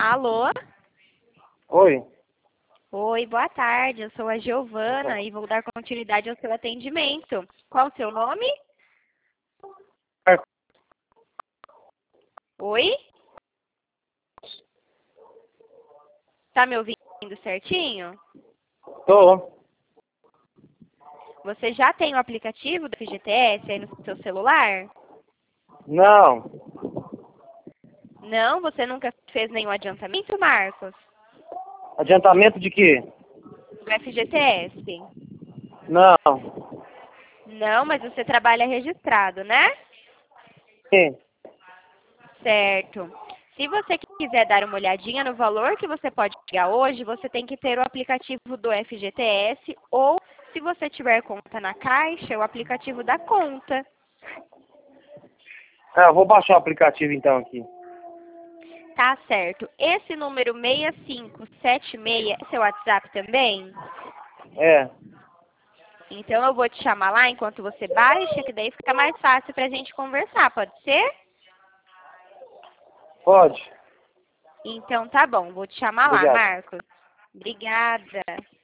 Alô? Oi. Oi, boa tarde. Eu sou a Giovana e vou dar continuidade ao seu atendimento. Qual o seu nome? Oi? Tá me ouvindo certinho? Tô. Você já tem o aplicativo do FGTS aí no seu celular? Não. Não? Você nunca fez nenhum adiantamento, Marcos? Adiantamento de quê? Do FGTS? Não. Não, mas você trabalha registrado, né? Sim. Certo. Se você quiser dar uma olhadinha no valor que você pode pegar hoje, você tem que ter o aplicativo do FGTS ou, se você tiver conta na Caixa, o aplicativo da conta. Eu vou baixar o aplicativo então aqui. Tá certo. Esse número 6576 é seu WhatsApp também? É. Então eu vou te chamar lá enquanto você baixa, que daí fica mais fácil pra gente conversar, pode ser? Pode. Então tá bom, vou te chamar lá, Obrigado. Marcos. Obrigada.